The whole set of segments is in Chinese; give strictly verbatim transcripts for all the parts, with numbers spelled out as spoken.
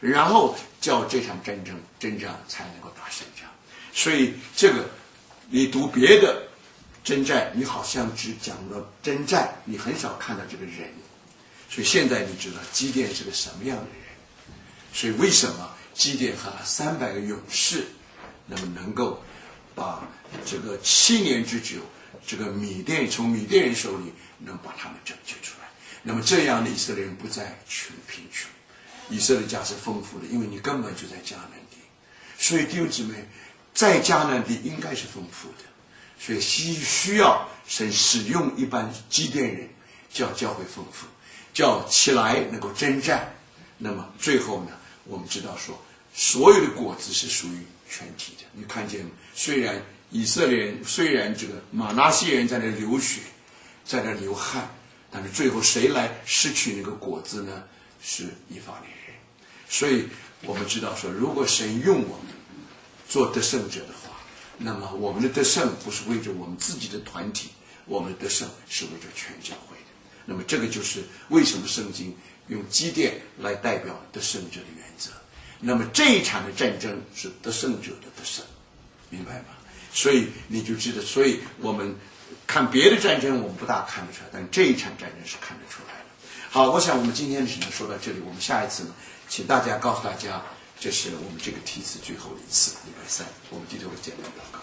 然后叫这场战争征战才能够打胜仗。所以这个你读别的征战，你好像只讲到征战，你很少看到这个人。所以现在你知道基甸是个什么样的人。所以为什么基甸和三百个勇士那么能够把这个七年之久，这个米甸从米甸人手里能把他们拯救出来？那么这样的以色列人不再穷贫穷，以色列家是丰富的，因为你根本就在迦南地。所以弟兄姊妹，在迦南地应该是丰富的，所以需需要神使用一般基甸人，叫教会丰富，叫起来能够征战。那么最后呢，我们知道说，所有的果子是属于全体的。你看见，虽然以色列人，虽然这个马拿西人在那流血，在那流汗，但是最后谁来失去那个果子呢？是以法莲人。所以我们知道说，如果神用我们做得胜者的话，那么我们的得胜不是为着我们自己的团体，我们的得胜是为着全教会的。那么这个就是为什么圣经用基甸来代表得胜者的原则。那么这一场的战争是得胜者的得胜，明白吗？所以你就知道，所以我们看别的战争我们不大看得出来，但这一场战争是看得出来的。好，我想我们今天只能说到这里，我们下一次呢，请大家告诉大家，这是我们这个题词最后一次，礼拜三，我们低头简单祷告。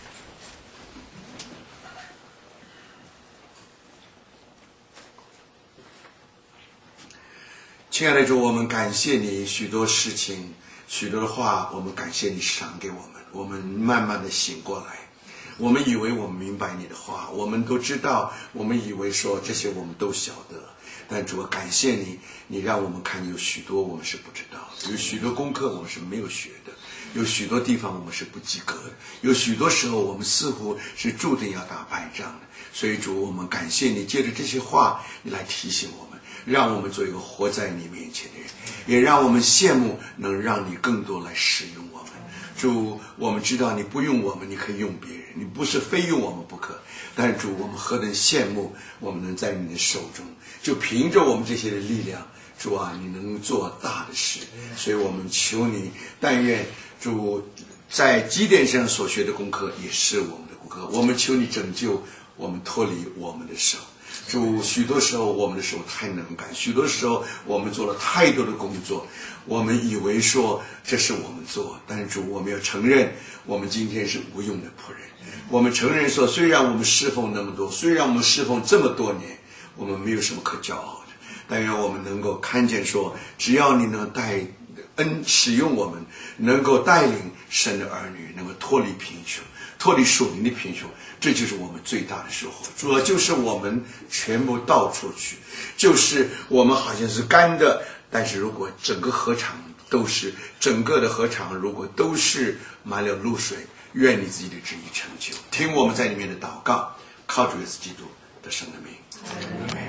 亲爱的主，我们感谢你许多事情，许多的话，我们感谢你赏给我们，我们慢慢的醒过来。我们以为我们明白你的话，我们都知道，我们以为说这些我们都晓得，但主，感谢你，你让我们看有许多我们是不知道，有许多功课我们是没有学的，有许多地方我们是不及格的，有许多时候我们似乎是注定要打败仗的。所以主，我们感谢你，借着这些话你来提醒我们，让我们做一个活在你面前的人，也让我们羡慕能让你更多来使用我们。主，我们知道你不用我们，你可以用别人，你不是非用我们不可。但主，我们何等羡慕我们能在你的手中，就凭着我们这些的力量，主啊，你能做大的事。所以我们求你，但愿主在基甸上所学的功课也是我们的功课。我们求你拯救我们，脱离我们的手。主，许多时候我们的手太能干，许多时候我们做了太多的工作，我们以为说这是我们做，但是主，我们要承认我们今天是无用的仆人。我们承认说，虽然我们侍奉那么多，虽然我们侍奉这么多年，我们没有什么可骄傲的，但愿我们能够看见说，只要你能带恩使用我们，能够带领神的儿女能够脱离贫穷，脱离属灵的贫穷，这就是我们最大的收获。主要就是我们全部倒出去，就是我们好像是干的，但是如果整个禾场都是整个的禾场如果都是满了露水，愿你自己的旨意成就。听我们在里面的祷告，靠主耶稣基督的圣名。